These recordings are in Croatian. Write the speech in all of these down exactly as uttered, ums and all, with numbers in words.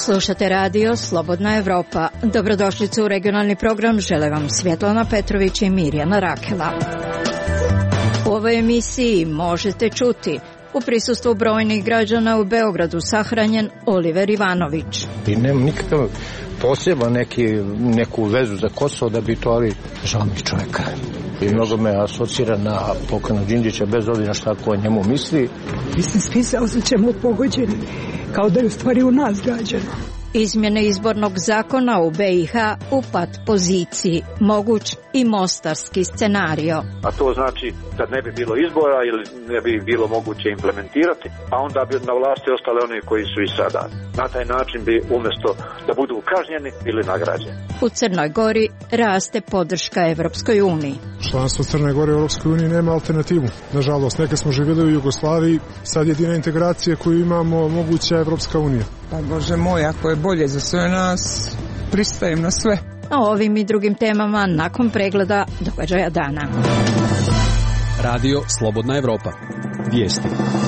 Slušate radio Slobodna Evropa. Dobrodošlicu u regionalni program, žele vam Svjetlana Petrović i Mirjana Rakela. U ovoj emisiji možete čuti: u prisustvu brojnih građana u Beogradu sahranjen Oliver Ivanović. I nemam nikakav poseban neki, neku vezu za Kosovo da bi to, ali žao mi čovjeka. I mnogo me asocira na pokojnog Đinđića, bez obzira šta ko o njemu misli. Mi se svi osjećamo pogođeni, kao da je u stvari u nas gađano. Izmjene izbornog zakona u B i H u pat poziciji, moguć i mostarski scenario. A to znači kad ne bi bilo izbora ili ne bi bilo moguće implementirati, a onda bi na vlasti ostale oni koji su i sada. Na taj način bi umjesto da budu kažnjeni bili nagrađeni. U Crnoj Gori raste podrška Evropskoj uniji. Članstvo Crne Gore u Evropskoj uniji nema alternativu. Nažalost, neke smo živjeli u Jugoslaviji, sad jedina integracija koju imamo moguća je Evropska unija. Pa Bože moj, ako je bolje za sve nas, pristajem na sve. O ovim i drugim temama nakon pregleda događaja dana. Radio Slobodna Evropa. Vijesti.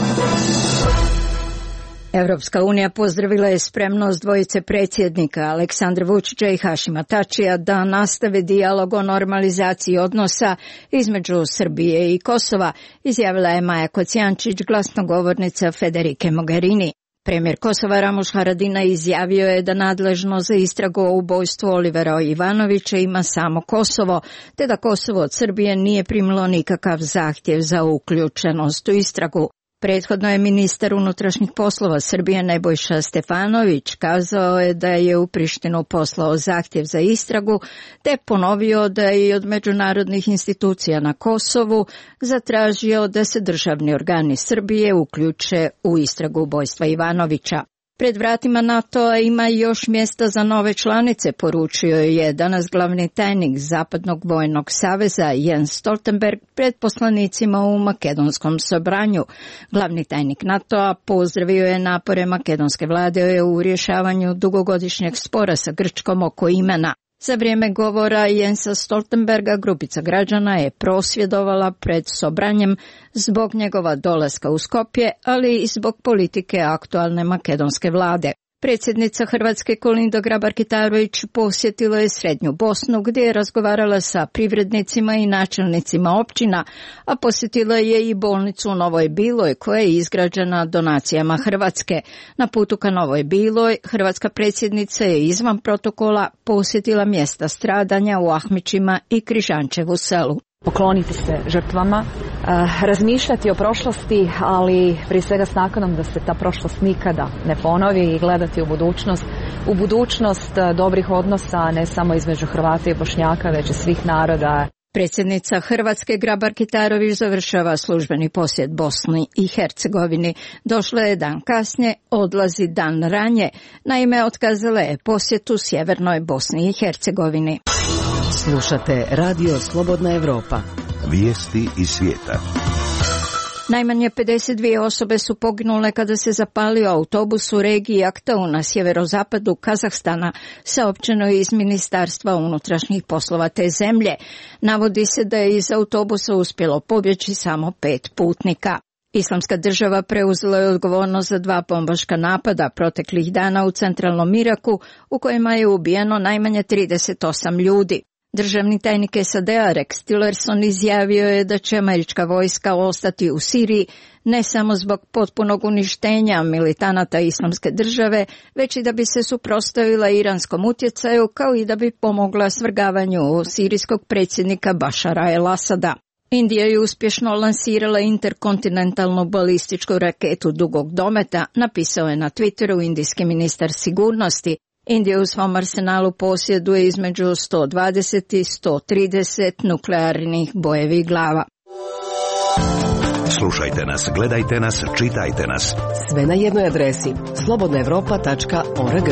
Evropska unija pozdravila je spremnost dvojice predsjednika Aleksandra Vučića i Hašima Tačija da nastave dijalog o normalizaciji odnosa između Srbije i Kosova, izjavila je Maja Kocijančić, glasnogovornica Federike Mogherini. Premijer Kosova Ramuš Haradinaj izjavio je da nadležno za istragu o ubojstvu Olivera Ivanovića ima samo Kosovo, te da Kosovo od Srbije nije primilo nikakav zahtjev za uključenost u istragu. Prethodno je ministar unutrašnjih poslova Srbije Nebojša Stefanović kazao je da je u Prištinu poslao zahtjev za istragu, te ponovio da je i od međunarodnih institucija na Kosovu zatražio da se državni organi Srbije uključe u istragu ubojstva Ivanovića. Pred vratima NATO-a ima još mjesta za nove članice, poručio je danas glavni tajnik Zapadnog vojnog saveza Jens Stoltenberg pred poslanicima u makedonskom sobranju. Glavni tajnik NATO-a pozdravio je napore makedonske vlade u rješavanju dugogodišnjeg spora sa Grčkom oko imena. Za vrijeme govora Jensa Stoltenberga grupica građana je prosvjedovala pred sobranjem zbog njegova dolaska u Skopje, ali i zbog politike aktualne makedonske vlade. Predsjednica Hrvatske Kolinda Grabar-Kitarović posjetila je Srednju Bosnu gdje je razgovarala sa privrednicima i načelnicima općina, a posjetila je i bolnicu u Novoj Biloj koja je izgrađena donacijama Hrvatske. Na putu ka Novoj Biloj hrvatska predsjednica je izvan protokola posjetila mjesta stradanja u Ahmićima i Križančevu selu. Pokloniti se žrtvama, razmišljati o prošlosti, ali prije svega s nakanom da se ta prošlost nikada ne ponovi i gledati u budućnost. U budućnost dobrih odnosa ne samo između Hrvata i Bošnjaka, već i svih naroda. Predsjednica Hrvatske Grabar-Kitarović završava službeni posjet Bosni i Hercegovini. Došla je dan kasnije, odlazi dan ranje. Naime, otkazala je posjetu sjevernoj Bosni i Hercegovini. Slušate Radio Slobodna Evropa. Vijesti iz svijeta. Najmanje pedeset dvije osobe su poginule kada se zapalio autobus u regiji Aktau na sjeverozapadu Kazahstana, saopćeno je iz Ministarstva unutrašnjih poslova te zemlje. Navodi se da je iz autobusa uspjelo pobjeći samo pet putnika. Islamska država preuzela je odgovornost za dva bombaška napada proteklih dana u centralnom Iraku, u kojima je ubijeno najmanje trideset osam ljudi. Državni tajnik S A D-a Rex Tillerson izjavio je da će američka vojska ostati u Siriji ne samo zbog potpunog uništenja militanata Islamske države, već i da bi se suprotstavila iranskom utjecaju, kao i da bi pomogla svrgavanju sirijskog predsjednika Bašara el-Asada. Indija je uspješno lansirala interkontinentalnu balističku raketu dugog dometa, napisao je na Twitteru indijski ministar sigurnosti. Indija u svom arsenalu posjeduje između sto dvadeset i sto trideset nuklearnih bojevih glava. Slušajte nas, gledajte nas, čitajte nas. Sve na jednoj adresi slobodna evropa tačka org.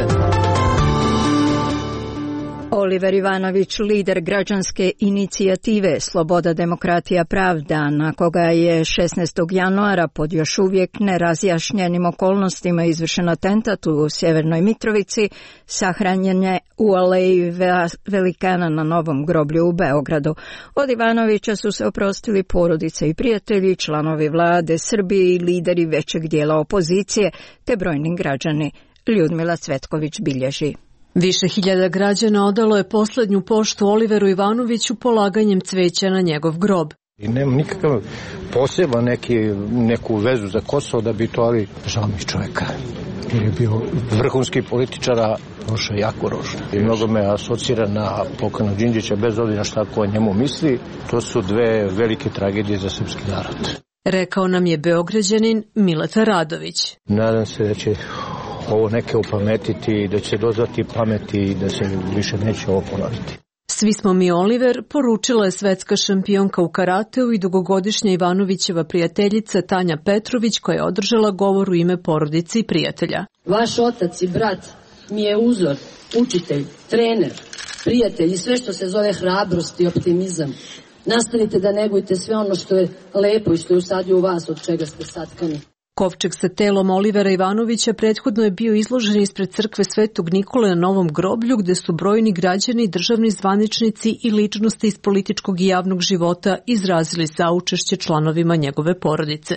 Oliver Ivanović, lider građanske inicijative Sloboda, demokratija, pravda, na koga je šesnaestog januara pod još uvijek nerazjašnjenim okolnostima izvršen atentat u Sjevernoj Mitrovici, sahranjen je u aleji Velikana na Novom groblju u Beogradu. Od Ivanovića su se oprostili porodice i prijatelji, članovi vlade Srbije i lideri većeg dijela opozicije, te brojni građani Ljudmila Cvetković bilježi. Više hiljada građana odalo je poslednju poštu Oliveru Ivanoviću polaganjem cveća na njegov grob. I nema nikakav poseban neki, neku vezu za Kosovo da bi to, ali žao mi čovjeka. Jer je bio vrhunski političar, a prošao jako ružno. I mnogo me asocira na pokojnog Đinđića, bez obzira šta ko o njemu misli. To su dve velike tragedije za srpski narod. Rekao nam je Beograđanin Mileta Radović. Nadam se da će ovo neke upametiti, da će dozvati pameti i da se više neće ovo ponoviti. Svi smo mi Oliver, poručila je svetska šampionka u karateu i dugogodišnja Ivanovićeva prijateljica Tanja Petrović, koja je održala govor u ime porodice i prijatelja. Vaš otac i brat mi je uzor, učitelj, trener, prijatelj i sve što se zove hrabrost i optimizam. Nastavite da negujte sve ono što je lepo i što je usadio u vas, od čega ste satkani. Kovčeg sa telom Olivera Ivanovića prethodno je bio izložen ispred crkve Svetog Nikole na Novom groblju, gde su brojni građani, državni zvaničnici i ličnosti iz političkog i javnog života izrazili saučešće članovima njegove porodice.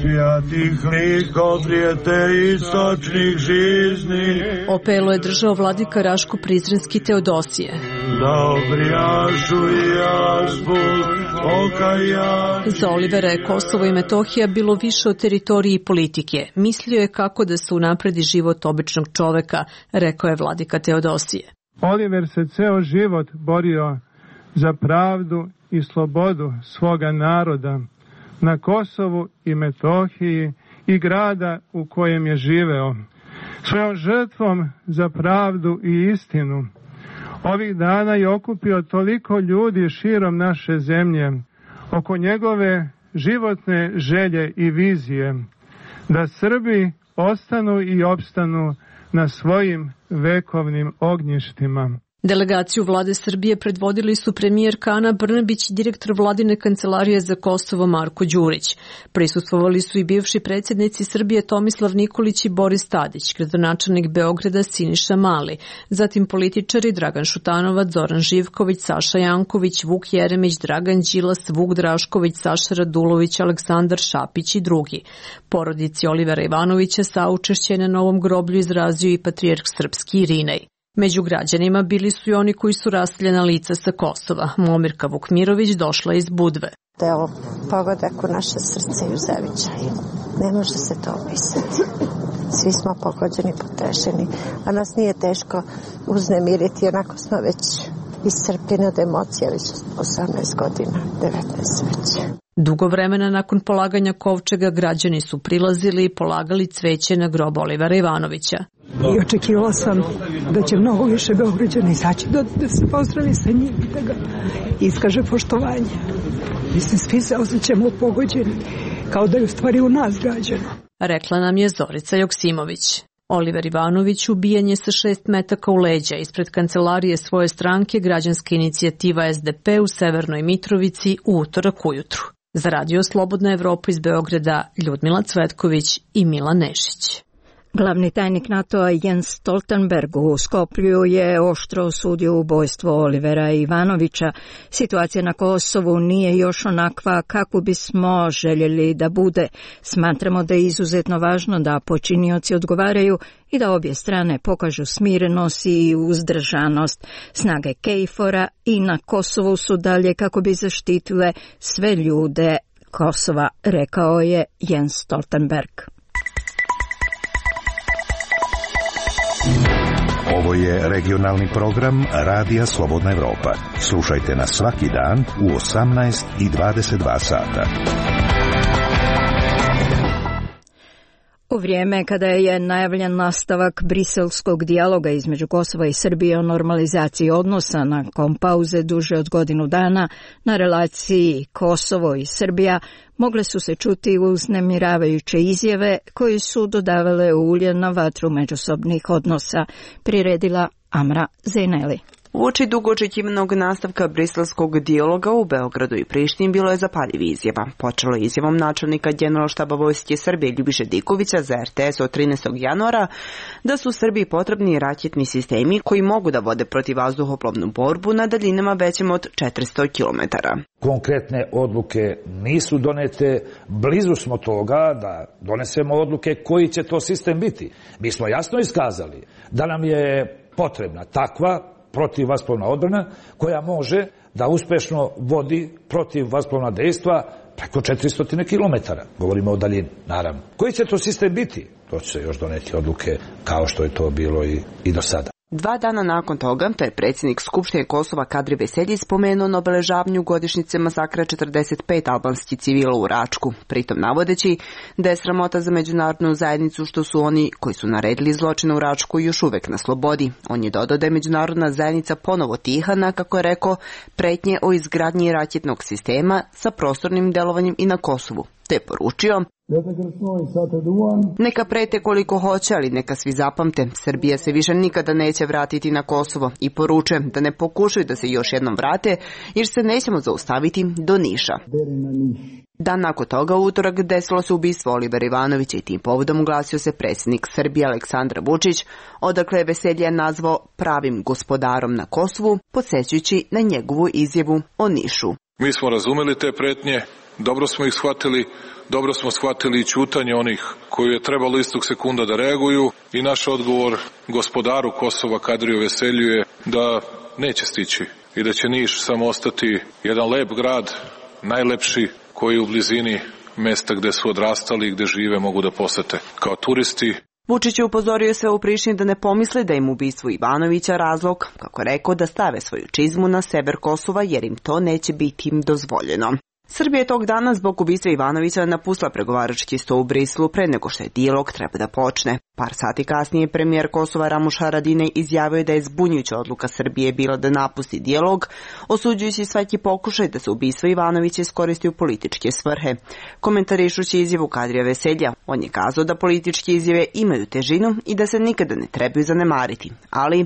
Opelo je držao vladika Raško Prizrenski Teodosije. Za Olivera je Kosovo i Metohija bilo više od teritorije i politike. Mislio je kako da se unapredi život običnog čoveka, rekao je vladika Teodosije. Oliver se ceo život borio za pravdu i slobodu svoga naroda na Kosovu i Metohiji i grada u kojem je živeo. Svojom žrtvom za pravdu i istinu ovih dana je okupio toliko ljudi širom naše zemlje oko njegove životne želje i vizije da Srbi ostanu i opstanu na svojim vekovnim ognjištima. Delegaciju vlade Srbije predvodili su premijerka Ana Brnabić i direktor vladine kancelarije za Kosovo Marko Đurić. Prisustvovali su i bivši predsjednici Srbije Tomislav Nikolić i Boris Tadić, gradonačelnik Beograda Siniša Mali, zatim političari Dragan Šutanovac, Zoran Živković, Saša Janković, Vuk Jeremić, Dragan Đilas, Vuk Drašković, Saša Radulović, Aleksandar Šapić i drugi. Porodici Olivera Ivanovića saučešće na Novom groblju izrazio i patrijarh srpski Irinej. Među građanima bili su i oni koji su raseljena lica sa Kosova. Momirka Vukmirović došla iz Budve. Da je ovo pogodak u naše srce i u zavičaju. Ne može se to opisati. Svi smo pogođeni, potrešeni, a nas nije teško uznemiriti, onako smo već iscrpljeni od emocija, već osamnaest godina, devetnaest već. Dugo vremena nakon polaganja kovčega građani su prilazili i polagali cveće na grob Olivera Ivanovića. I očekivala sam da će mnogo više Beograđana izaći da, da se pozdravi sa njim i da ga iskaže poštovanje. Mislim, svi se osjećamo pogođeni, kao da je u stvari u nas gađano. Rekla nam je Zorica Joksimović. Oliver Ivanović ubijen je sa šest metaka u leđa ispred kancelarije svoje stranke Građanska inicijativa S D P u Severnoj Mitrovici u utorak ujutru. Za Radio Slobodna Evropa iz Beograda Ljudmila Cvetković i Milan Nešić. Glavni tajnik NATO-a Jens Stoltenberg u Skoplju je oštro osudio ubojstvo Olivera Ivanovića. Situacija na Kosovu nije još onakva kako bismo željeli da bude. Smatramo da je izuzetno važno da počinioci odgovaraju i da obje strane pokažu smirenost i uzdržanost. Snage KFOR-a i na Kosovu su dalje kako bi zaštitile sve ljude Kosova, rekao je Jens Stoltenberg. Ovo je regionalni program Radija Slobodna Evropa. Slušajte nas svaki dan u osamnaest i dvadeset dva sata. U vrijeme kada je najavljen nastavak briselskog dijaloga između Kosova i Srbije o normalizaciji odnosa nakon pauze duže od godinu dana na relaciji Kosovo i Srbija, mogle su se čuti uznemiravajuće izjave koje su dodavale ulje na vatru međusobnih odnosa, priredila Amra Zeneli. Uoči dugo očekivanog nastavka briselskog dijaloga u Beogradu i Prištini bilo je zapaljiv izjava. Počelo je izjavom načelnika Generalštaba Vojske Srbije Ljubiše Dikovića za er te es od trinaestog januara da su Srbiji potrebni raketni sistemi koji mogu da vode protivvazduhoplovnu borbu na daljinama većim od četiristo kilometara. Konkretne odluke nisu donete, blizu smo toga da donesemo odluke koji će to sistem biti. Mi smo jasno iskazali da nam je potrebna takva protivvazduhoplovna odbrana koja može da uspešno vodi protivvazduhoplovna dejstva preko četiristo kilometara. Govorimo o daljini, naravno. Koji će to sistem biti? To će se još doneti odluke kao što je to bilo i, i do sada. Dva dana nakon toga, to je predsjednik Skupštine Kosova Kadri Veselji spomenuo na obeležavanju godišnjice masakra četrdeset pet albanskih civila u Račku, pritom navodeći da je sramota za međunarodnu zajednicu što su oni koji su naredili zločine u Račku još uvek na slobodi. On je dodao da je međunarodna zajednica ponovo tiha na, kako je rekao, pretnje o izgradnji raketnog sistema sa prostornim delovanjem i na Kosovu, te je poručio: neka prete koliko hoće, ali neka svi zapamte, Srbija se više nikada neće vratiti na Kosovo, i poručujem da ne pokušaju da se još jednom vrate, jer se nećemo zaustaviti do Niša. Dan nakon toga, u utorak, desilo se ubistvo Olivera Ivanovića i tim povodom oglasio se predsjednik Srbije Aleksandar Vučić, odakle je Veselje nazvao pravim gospodarom na Kosovu, podsjećajući na njegovu izjavu o Nišu. Mi smo razumeli te pretnje, dobro smo ih shvatili, dobro smo shvatili i ćutanje onih koji je trebalo istog sekunda da reaguju, i naš odgovor gospodaru Kosova Kadriju Veselju je da neće stići i da će Niš samo ostati jedan lep grad, najlepši, koji u blizini mesta gde su odrastali i gde žive mogu da posete kao turisti. Vučić je upozorio sve u Prištini da ne pomisle da im ubistvo Ivanovića razlog, kako rekao, da stave svoju čizmu na sever Kosova, jer im to neće biti im dozvoljeno. Srbija je tog dana zbog ubistva Ivanovića napustila pregovarački sto u Briselu pre nego što je dijalog treba da počne. Par sati kasnije premijer Kosova Ramuš Haradinaj izjavio da je zbunjujuća odluka Srbije bila da napusti dijalog, osuđujući svaki pokušaj da se ubistvo Ivanovića iskoristi u političke svrhe. Komentarišući izjavu Kadrija Veselja, on je kazao da političke izjave imaju težinu i da se nikada ne trebaju zanemariti, ali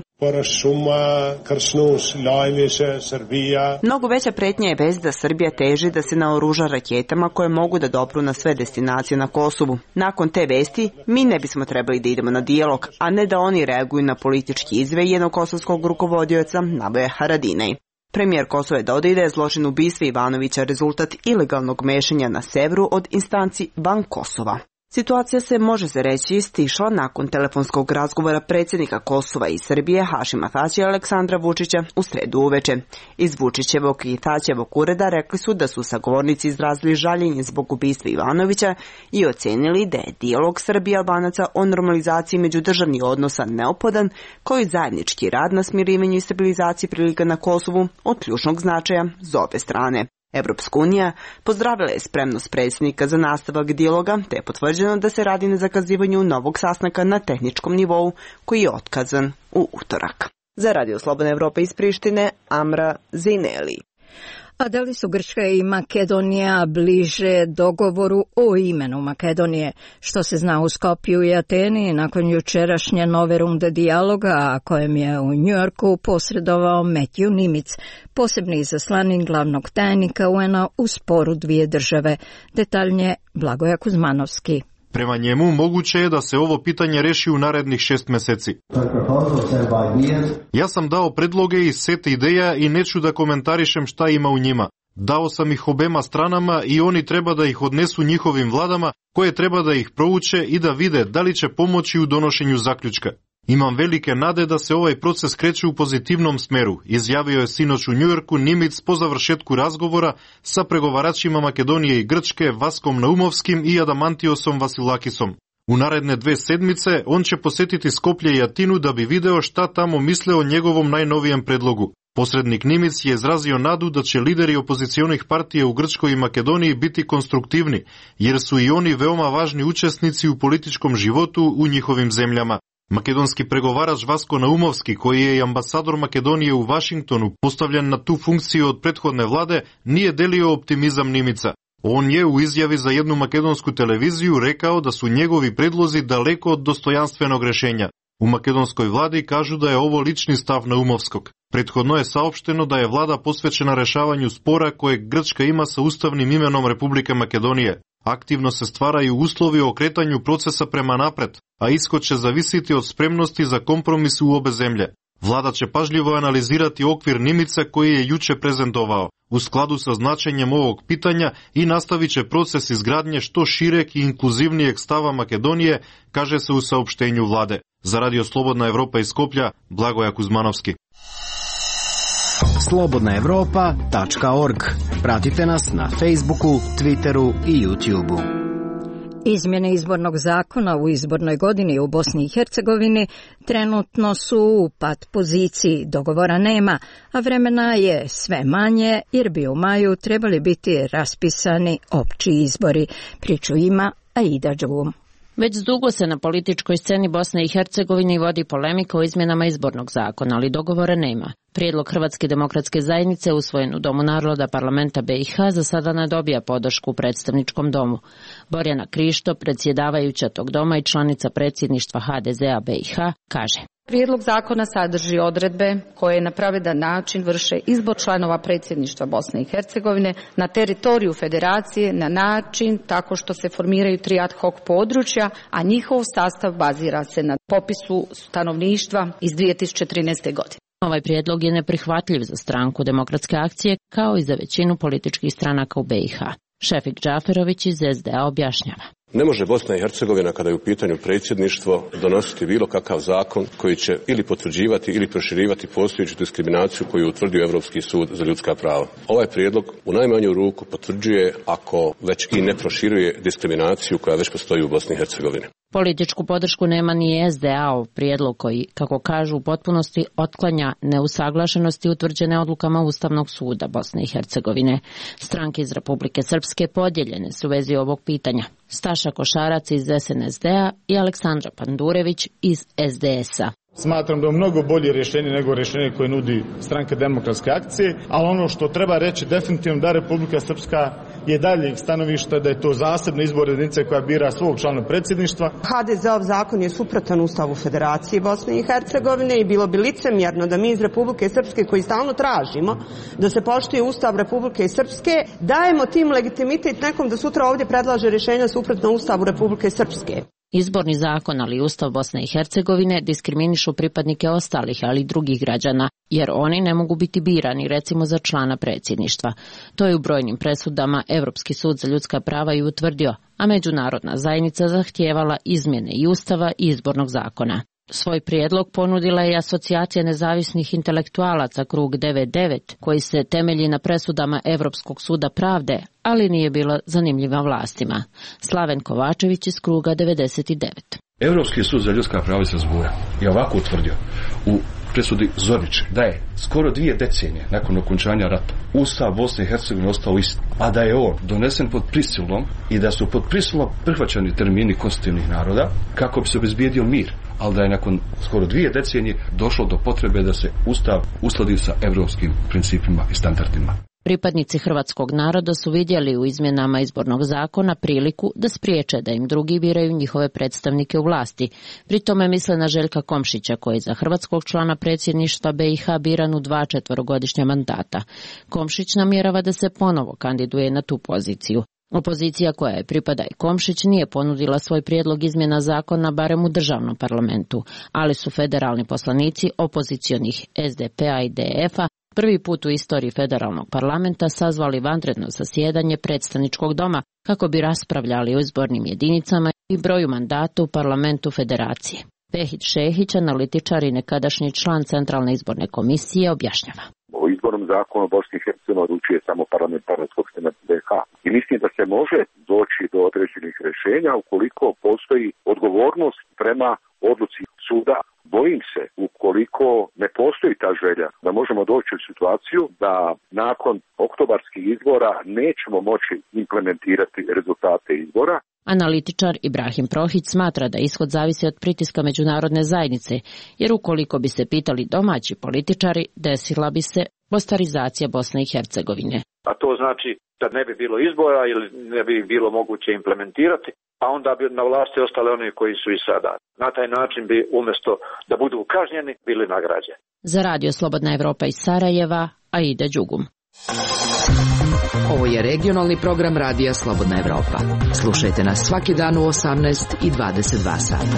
mnogo veća pretnja je vest da Srbija teži da se naoruža raketama koje mogu da dopru na sve destinacije na Kosovu. Nakon te vesti, mi ne bismo trebali da idemo na dijalog, a ne da oni reaguju na politički izve jednog kosovskog rukovodioca, naveo je Haradinaj. Premijer Kosova je dodao da je zločin ubistva Ivanovića rezultat ilegalnog mešanja na severu od instanci van Kosova. Situacija se, može se reći, stišla nakon telefonskog razgovora predsjednika Kosova i Srbije Hašima Tačija i Aleksandra Vučića u sredu uveče. Iz Vučićevog i Tačijevog ureda rekli su da su sagovornici izrazili žaljenje zbog ubistva Ivanovića i ocenili da je dijalog Srbije i Albanaca o normalizaciji međudržavnih odnosa neophodan, kao i zajednički rad na smirivanju i stabilizaciji prilika na Kosovu od ključnog značaja za obe strane. Evropska unija pozdravila je spremnost predsjednika za nastavak dijaloga, te je potvrđeno da se radi na zakazivanju novog sastanka na tehničkom nivou koji je otkazan u utorak. Za Radio Slobodna Evropa iz Prištine, Amra Zineli. A da li su Grčka i Makedonija bliže dogovoru o imenu Makedonije, što se zna u Skopju i Ateni nakon jučerašnje nove runde dijaloga, a kojem je u Njujorku posredovao Matthew Nimitz, posebni izaslanik glavnog tajnika U N-a u sporu dvije države. Detaljnije Blagoja Kuzmanovski. Prema njemu, moguće je da se ovo pitanje reši u narednih šest meseci. Ja sam dao predloge i set ideja i neću da komentarišem šta ima u njima. Dao sam ih obema stranama i oni treba da ih odnesu njihovim vladama, koje treba da ih prouče i da vide da li će pomoći u donošenju zaključka. Imam velike nade da se ovaj proces kreće u pozitivnom smeru, izjavio je sinoć u Njujorku Nimitz po završetku razgovora sa pregovaračima Makedonije i Grčke Vaskom Naumovskim i Adamantiosom Vasilakisom. U naredne dve sedmice on će posetiti Skoplje i Atinu da bi video šta tamo misle o njegovom najnovijem predlogu. Posrednik Nimitz je izrazio nadu da će lideri opozicionih partija u Grčkoj i Makedoniji biti konstruktivni, jer su i oni veoma važni učesnici u političkom životu u njihovim zemljama. Makedonski pregovarač Vasko Naumovski, koji je i ambasador Makedonije u Vašingtonu postavljen na tu funkciju od prethodne vlade, nije delio optimizam Nimitza. On je u izjavi za jednu makedonsku televiziju rekao da su njegovi predlozi daleko od dostojanstvenog rešenja. U makedonskoj vladi kažu da je ovo lični stav Naumovskog. Prethodno je saopšteno da je vlada posvećena rešavanju spora kojeg Grčka ima sa ustavnim imenom Republike Makedonije. Aktivno se stvaraju uslovi o okretanju procesa prema napred, a ishod će zavisiti od spremnosti za kompromis u obe zemlje. Vlada će pažljivo analizirati okvir Nimica koji je juče prezentovao, u skladu sa značenjem ovog pitanja i nastavit će proces izgradnje što šireg i inkluzivnijeg stava Makedonije, kaže se u saopštenju vlade. Za Radio Slobodna Evropa iz Skoplja, Blagoja Kuzmanovski. slobodna evropa tačka org. Pratite nas na Facebooku, Twitteru i YouTubeu. Izmjene izbornog zakona u izbornoj godini u Bosni i Hercegovini trenutno su u pad poziciji, dogovora nema, a vremena je sve manje jer bi u maju trebali biti raspisani opći izbori. Priču ima Aida Đugum. Već dugo se na političkoj sceni Bosne i Hercegovine vodi polemika o izmjenama izbornog zakona, ali dogovora nema. Prijedlog Hrvatske demokratske zajednice usvojen u Domu naroda parlamenta B i H za sada ne dobija podršku u predstavničkom domu. Borjana Krišto, predsjedavajuća tog doma i članica predsjedništva H D Z-a B i H, kaže: Prijedlog zakona sadrži odredbe koje na pravedan način vrše izbor članova predsjedništva Bosne i Hercegovine na teritoriju federacije na način tako što se formiraju tri ad hoc područja, a njihov sastav bazira se na popisu stanovništva iz dvije tisuće trinaeste. godine. Ovaj prijedlog je neprihvatljiv za stranku Demokratske akcije kao i za većinu političkih stranaka u B i H. Šefik Džaferović iz S D A objašnjava. Ne može Bosna i Hercegovina, kada je u pitanju predsjedništvo, donositi bilo kakav zakon koji će ili potvrđivati ili proširivati postojeću diskriminaciju koju je utvrdio Europski sud za ljudska prava. Ovaj prijedlog u najmanju ruku potvrđuje, ako već i ne proširuje, diskriminaciju koja već postoji u Bosni i Hercegovini. Političku podršku nema ni S D A-ov prijedlog koji, kako kažu, u potpunosti otklanja neusaglašenosti utvrđene odlukama Ustavnog suda Bosne i Hercegovine. Stranke iz Republike Srpske podijeljene su u vezi ovog pitanja. Staša Košarac iz S N S D-a i Aleksandra Pandurević iz S D S-a. Smatram da je mnogo bolje rješenje nego rješenje koje nudi stranka Demokratske akcije, ali ono što treba reći definitivno da Republika Srpska je daljeg stanovišta da je to zasebna izborna jedinica koja bira svog člana predsjedništva. H D Z-ov zakon je suprotan Ustavu Federacije Bosne i Hercegovine i bilo bi licemjerno da mi iz Republike Srpske, koji stalno tražimo da se poštuje Ustav Republike Srpske, dajemo tim legitimitet nekom da sutra ovdje predlaže rješenja suprotno Ustavu Republike Srpske. Izborni zakon, ali i Ustav Bosne i Hercegovine diskriminišu pripadnike ostalih, ali i drugih građana, jer oni ne mogu biti birani, recimo za člana predsjedništva. To je u brojnim presudama Europski sud za ljudska prava i utvrdio, a međunarodna zajednica zahtijevala izmjene i Ustava i izbornog zakona. Svoj prijedlog ponudila je Asocijacija nezavisnih intelektualaca Krug devedeset devet, koji se temelji na presudama Europskog suda pravde, ali nije bila zanimljiva vlastima. Slaven Kovačević iz Kruga devedeset devet. Europski sud za ljudska prava se zbura je ovako utvrdio u presudi Zorić da je skoro dvije decenije nakon okončanja rata Ustav Bosne i Hercegovine ostao isti, a da je on donesen pod prisilom i da su pod prisilom prihvaćani termini konstitutivnih naroda kako bi se obezbijedio mir, ali da je nakon skoro dvije decenije došlo do potrebe da se Ustav uskladi sa europskim principima i standardima. Pripadnici hrvatskog naroda su vidjeli u izmjenama izbornog zakona priliku da spriječe da im drugi biraju njihove predstavnike u vlasti. Pri tome misle na Željka Komšića, koji je za hrvatskog člana predsjedništva B i H biran u dva četverogodišnja mandata. Komšić namjerava da se ponovo kandiduje na tu poziciju. Opozicija koja je pripada i Komšić nije ponudila svoj prijedlog izmjena zakona barem u državnom parlamentu, ali su federalni poslanici opozicionih S D P-a i D F-a prvi put u istoriji federalnog parlamenta sazvali vanredno zasjedanje predstavničkog doma kako bi raspravljali o izbornim jedinicama i broju mandata u parlamentu federacije. Behit Šehić, analitičar i nekadašnji član Centralne izborne komisije, objašnjava. O izbornom zakonu Bosni i Hercegovine odlučuje samo parlamentarna skupština B i H. I mislim da se može doći do određenih rješenja ukoliko postoji odgovornost prema odluci suda. Bojim se, ukoliko ne postoji ta želja, da možemo doći u situaciju da nakon oktobarskih izbora nećemo moći implementirati rezultate izbora. Analitičar Ibrahim Prohić smatra da ishod zavisi od pritiska međunarodne zajednice, jer ukoliko bi se pitali domaći političari, desila bi se postarizacija Bosne i Hercegovine. a to znači da ne bi bilo izbora ili ne bi bilo moguće implementirati, a onda bi na vlasti ostali oni koji su i sada. Na taj način bi umjesto da budu kažnjeni bili nagrađeni. Za Radio Slobodna Evropa iz Sarajeva, Aida Đugum. Ovo je regionalni program Radija Slobodna Evropa. Slušajte nas svaki dan u osamnaest i dvadeset dva sata.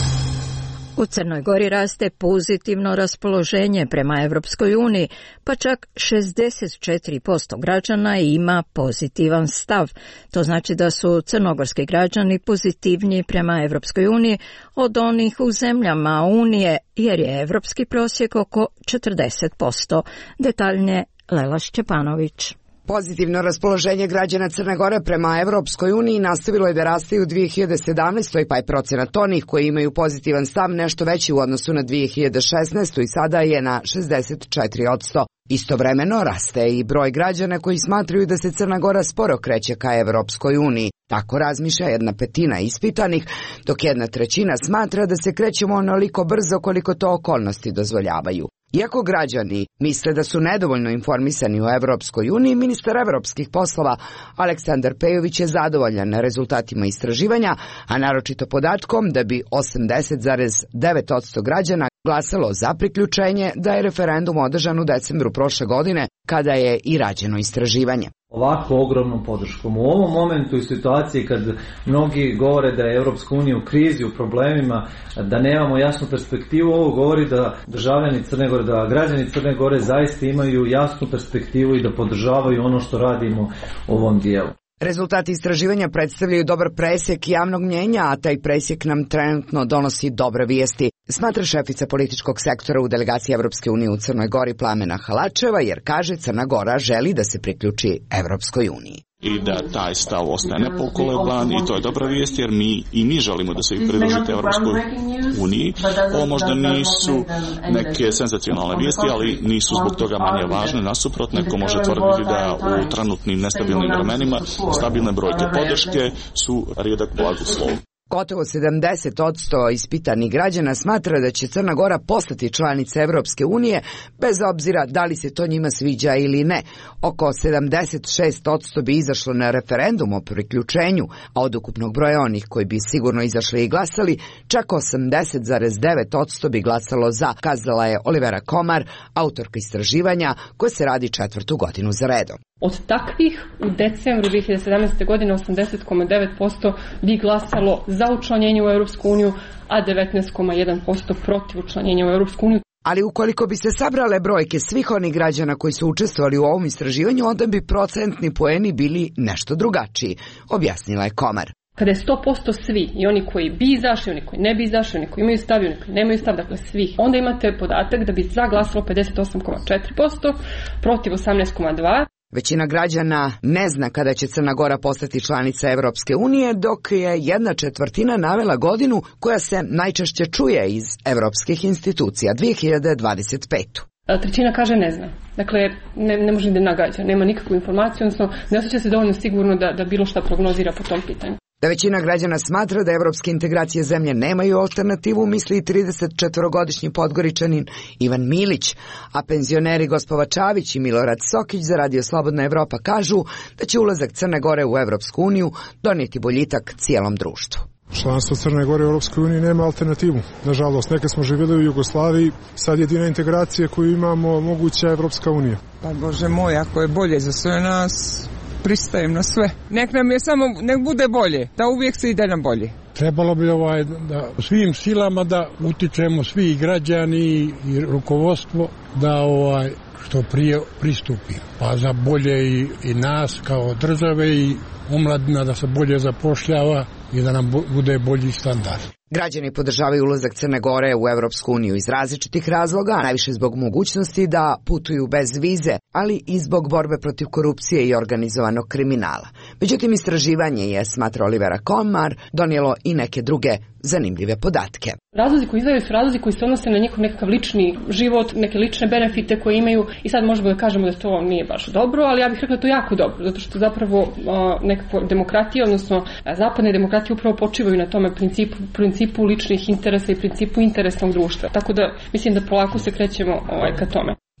U Crnoj Gori raste pozitivno raspoloženje prema Evropskoj uniji, pa čak šezdeset četiri posto građana ima pozitivan stav. To znači da su crnogorski građani pozitivniji prema Evropskoj uniji od onih u zemljama Unije, jer je evropski prosjek oko četrdeset posto. Detaljnije Lela Šćepanović. Pozitivno raspoloženje građana Crne Gore prema Evropskoj uniji nastavilo je da raste u dvije hiljade sedamnaestoj. pa je procenat onih koji imaju pozitivan stav nešto veći u odnosu na dvije hiljade šesnaestu. i sada je na šezdeset četiri posto. Istovremeno raste i broj građana koji smatraju da se Crna Gora sporo kreće ka Evropskoj uniji. Tako razmišlja jedna petina ispitanih, dok jedna trećina smatra da se krećemo onoliko brzo koliko to okolnosti dozvoljavaju. Iako građani misle da su nedovoljno informisani o Evropskoj uniji, ministar evropskih poslova Aleksandar Pejović je zadovoljan rezultatima istraživanja, a naročito podatkom da bi osamdeset zarez devet posto građana glasalo za priključenje, da je referendum održan u decembru prošle godine, kada je i rađeno istraživanje. Ovako ogromnom podrškom. U ovom momentu i situaciji kad mnogi govore da je Evropska unija u krizi, u problemima, da nemamo jasnu perspektivu, ovo govori da državljani Crne Gore, da građani Crne Gore zaista imaju jasnu perspektivu i da podržavaju ono što radimo u ovom dijelu. Rezultati istraživanja predstavljaju dobar presjek javnog mnjenja, a taj presjek nam trenutno donosi dobre vijesti, smatra šefica političkog sektora u delegaciji Evropske unije u Crnoj Gori Plamena Halačeva, jer kaže Crna Gora želi da se priključi Evropskoj uniji. I da taj stav ostane nepokoleban i to je dobra vijest jer mi i mi želimo da se pridružite Evropskoj uniji. Ovo možda nisu neke senzacionalne vijesti, ali nisu zbog toga manje važne. Nasuprot, neko može tvrditi da u trenutnim nestabilnim vremenima stabilne brojke podrške su rijedak blagoslov. Gotovo sedamdeset posto ispitanih građana smatra da će Crna Gora postati članica Evropske unije, bez obzira da li se to njima sviđa ili ne. Oko sedamdeset šest posto bi izašlo na referendum o priključenju, a od ukupnog broja onih koji bi sigurno izašli i glasali, čak osamdeset zarez devet posto bi glasalo za, kazala je Olivera Komar, autorka istraživanja koje se radi četvrtu godinu za redom. Od takvih u decembru dvije hiljade sedamnaeste. godine osamdeset zarez devet posto bi glasalo za učlanjenje u Europsku uniju, a devetnaest zarez jedan posto protiv učlanjenja u Europsku uniju. Ali ukoliko bi se sabrale brojke svih onih građana koji su učestvovali u ovom istraživanju, onda bi procentni poeni bili nešto drugačiji, objasnila je Komar. Kada je sto posto svi, i oni koji bi izašli, oni koji ne bi izašli, oni koji imaju stav i oni koji nemaju stav, dakle svih, onda imate podatak da bi za glasalo pedeset osam zarez četiri posto, protiv osamnaest zarez dva posto. Većina građana ne zna kada će Crna Gora postati članica Evropske unije, dok je jedna četvrtina navela godinu koja se najčešće čuje iz evropskih institucija, dvije hiljade dvadeset petu. Trećina kaže ne zna. Dakle, ne, ne može da nagađa, nema nikakvu informaciju, odnosno ne osjeća se dovoljno sigurno da, da bilo šta prognozira po tom pitanju. Da većina građana smatra da evropske integracije zemlje nemaju alternativu, misli i tridesetčetvorogodišnji Podgoričanin Ivan Milić, a penzioneri Gospova Čavić i Milorad Sokić za Radio Slobodna Evropa kažu da će ulazak Crne Gore u Evropsku uniju donijeti boljitak cijelom društvu. Članstvo Crne Gore u Europskoj uniji nema alternativu. Nažalost, neke smo živjeli u Jugoslaviji, sad jedina integracija koju imamo moguća je Evropska unija. Pa Bože moj, ako je bolje za sve nas, pristajem na sve. Nek nam je samo, nek bude bolje, da uvijek se ide na bolje. Trebalo bi ovaj, da svim silama da utičemo svi građani i rukovodstvo da ovaj što prije pristupi. Pa za bolje i, i nas kao države i omladina da se bolje zapošljava i da nam bude bolji standard. Građani podržavaju ulazak Crne Gore u Evropsku uniju iz različitih razloga, najviše zbog mogućnosti da putuju bez vize, ali i zbog borbe protiv korupcije i organizovanog kriminala. Međutim, istraživanje je, smatra Olivera Komar, donijelo i neke druge zanimljive podatke. Razlozi koji izdvajaju su razlozi koji se odnose na njihov nekakav lični život, neke lične benefite koje imaju i sad možemo da kažemo da to nije baš dobro, ali ja bih rekla da to jako dobro, zato što zapravo nekakva demokratija, odnosno zapadne demokratije upravo počivaju na tome principu, principu ličnih interesa i principu interesnog društva. Tako da mislim da polako se krećemo ovaj, ka tome.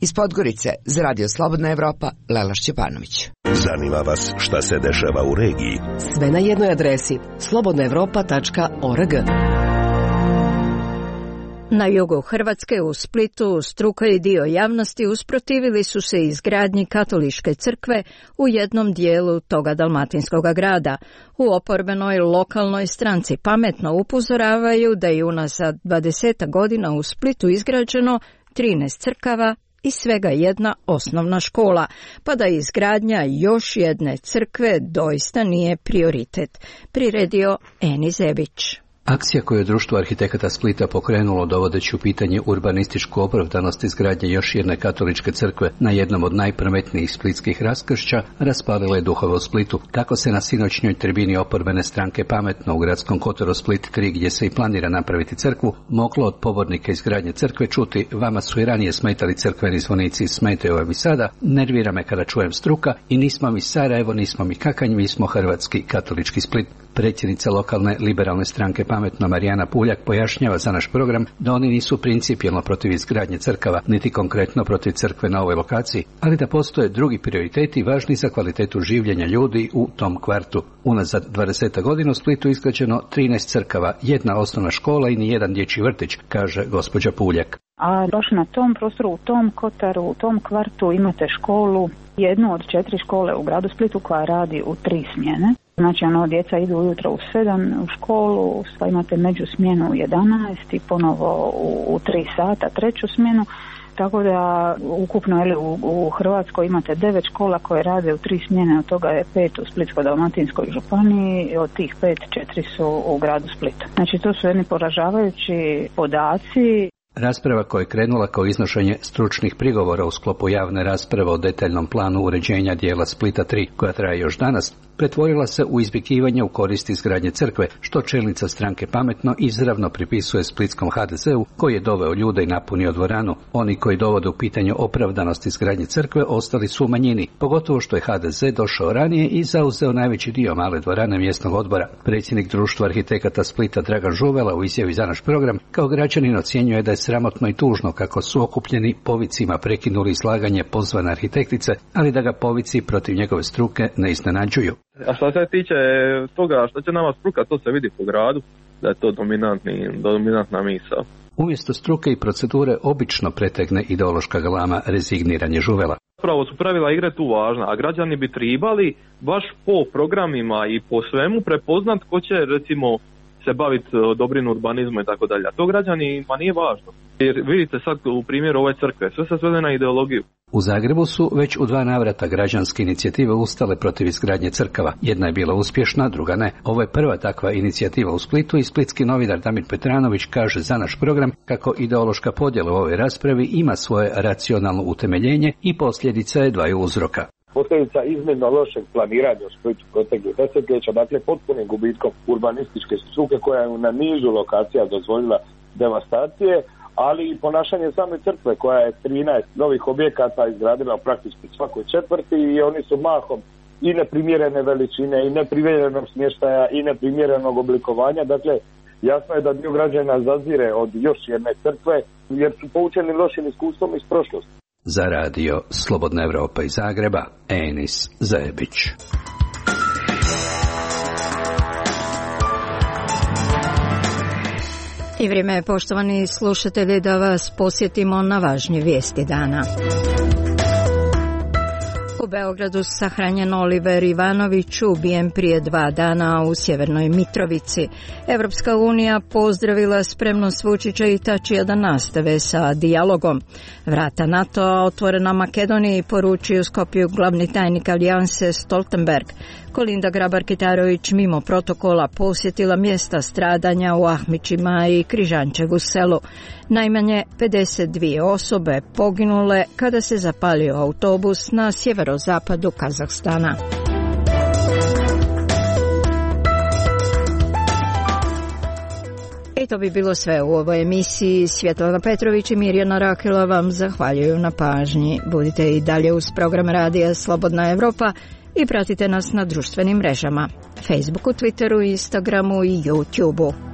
Iz Podgorice za Radio Slobodna Evropa, Lela Šćepanović. Zanima vas šta se dešava u regiji? Sve na jednoj adresi slobodna evropa tačka org. Na jugu Hrvatske u Splitu struka i dio javnosti usprotivili su se izgradnji katoličke crkve u jednom dijelu toga dalmatinskog grada. U oporbenoj lokalnoj stranci Pametno upozoravaju da je unazad dvadeset godina u Splitu izgrađeno trinaest crkava i svega jedna osnovna škola, pa da izgradnja još jedne crkve doista nije prioritet, priredio Eni Zebić. Akcija koju je Društvo arhitekata Splita pokrenulo dovodeći u pitanje urbanističku opravdanost izgradnje još jedne katoličke crkve na jednom od najprometnijih splitskih raskršća, raspalila je duhove u Splitu. Kako se na sinoćnjoj tribini oporbene stranke Pametno u gradskom kotaru Split tri, gdje se i planira napraviti crkvu, moglo od pobornika izgradnje crkve čuti: vama su i ranije smetali crkveni zvonici, smetaju vam i sada, nervira me kada čujem struka i nismo mi Sarajevo, nismo mi Kakanj, mi smo hrvatski katolički Split. Predsjednica lokalne liberalne stranke Pametno Marijana Puljak pojašnjava za naš program da oni nisu principijelno protiv izgradnje crkava, niti konkretno protiv crkve na ovoj lokaciji, ali da postoje drugi prioriteti važni za kvalitetu življenja ljudi u tom kvartu. Unazad dvadeset godina u Splitu izgrađeno trinaest crkava, jedna osnovna škola i nijedan dječji vrtić, kaže gospođa Puljak. A baš na tom prostoru, u tom kotaru, u tom kvartu imate školu, jednu od četiri škole u gradu Splitu koja radi u tri smjene. Znači, ono, djeca idu ujutro u sedam u školu, pa imate među smjenu u jedanaest i ponovo u, u tri sata treću smjenu. Tako da ukupno ili, u, u Hrvatskoj imate devet škola koje rade u tri smjene, od toga je pet u Splitsko-dalmatinskoj županiji i od tih pet, četiri su u gradu Splitu. Znači, to su jedni poražavajući podaci. Rasprava koja je krenula kao iznošenje stručnih prigovora u sklopu javne rasprave o detaljnom planu uređenja dijela Splita tri, koja traje još danas, pretvorila se u izvikivanje u korist izgradnje crkve, što čelnica stranke Pametno izravno pripisuje splitskom ha de zeu, koji je doveo ljude i napunio dvoranu. Oni koji dovode u pitanje opravdanost izgradnje crkve ostali su u manjini, pogotovo što je ha de ze došao ranije i zauzeo najveći dio male dvorane mjesnog odbora. Predsjednik Društva arhitekata Splita Dragan Žuvela u izjavi za naš program kao građanin ocjenjuje da je sramotno i tužno kako su okupljeni povicima prekinuli izlaganje pozvane arhitektice, ali da ga povici protiv njegove struke ne iznenađuju. A što se tiče toga što će nama struka, to se vidi po gradu, da je to dominantni, dominantna misao. Umjesto struke i procedure obično pretegne ideološka galama rezigniranje Žuvela. Pravo su pravila igre tu važna, a građani bi tribali baš po programima i po svemu prepoznat ko će recimo se baviti dobrim urbanizmom i tako dalje. A to građanima nije važno. Jer vidite sad u primjeru ove crkve, sve se svede na ideologiju. U Zagrebu su već u dva navrata građanske inicijative ustale protiv izgradnje crkava. Jedna je bila uspješna, druga ne. Ovo je prva takva inicijativa u Splitu i splitski novinar Damir Petranović kaže za naš program kako ideološka podjela u ovoj raspravi ima svoje racionalno utemeljenje i posljedica je dvaju uzroka. Posljedica iznimno lošeg planiranja u Splitu proteklih desetljeća, dakle potpunim gubitkom urbanističke struke koja je na nizu lokacija dozvolila devastacije, ali i ponašanje same crkve koja je trinaest novih objekata izgradila u praktički svakoj četvrti i oni su mahom i neprimjerene veličine i neprimjerenog smještaja i neprimjerenog oblikovanja. Dakle, jasno je da dio građana zazire od još jedne crkve jer su poučeni lošim iskustvom iz prošlosti. Za radio Slobodna Evropa iz Zagreba, Enis Zebić. I vrijeme je, poštovani slušatelji, da vas posjetimo na važnije vijesti dana. U Beogradu sahranjen Oliver Ivanović, ubijen prije dva dana u Sjevernoj Mitrovici. Evropska unija pozdravila spremnost Vučića i Tačija da nastave sa dijalogom. Vrata NATO-a otvorena Makedoniji, poručio u Skopju glavni tajnik Alijanse Stoltenberg. Kolinda Grabar-Kitarović mimo protokola posjetila mjesta stradanja u Ahmićima i Križančevu selu. Najmanje pedeset dvije osobe poginule kada se zapalio autobus na sjeverozapadu Kazahstana. I to bi bilo sve u ovoj emisiji. Svjetlana Petrović i Mirjana Rakela vam zahvaljuju na pažnji. Budite i dalje uz program radija Slobodna Evropa i pratite nas na društvenim mrežama, Facebooku, Twitteru, Instagramu i YouTubeu.